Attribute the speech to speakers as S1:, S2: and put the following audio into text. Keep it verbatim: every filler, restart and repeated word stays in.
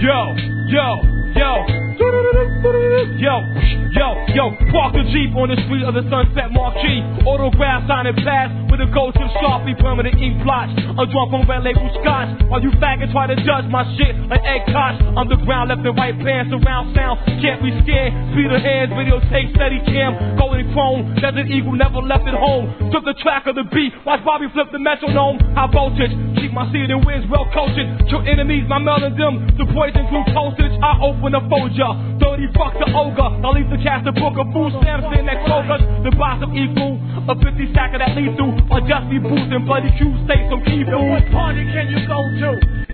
S1: Yo, yo, yo. Yo, yo, yo, park the Jeep on the street of the Sunset Marquee. Autograph, sign and pass with a gold tip Sharpie, permanent ink blotch. I'm drunk on red label scotch. While you faggots try to judge my shit like egg kosh. Underground, left and right pants, surround sound. Can't be scared. Speed of hands, videotape, steady cam. Golden chrome, Desert Eagle never left at home. Took the track of the beat, watch Bobby flip the metronome. High voltage, keep my seat and wins well coached. Your enemies, my melon them. The poison through postage, I open a folder. thirty bucks to ogre. I'll leave the cast a book of food stamps in that Kroger's. The box of equal, a fifty stack of that lethal. Or just be boosting bloody Q, stay some key.
S2: What party can you go to?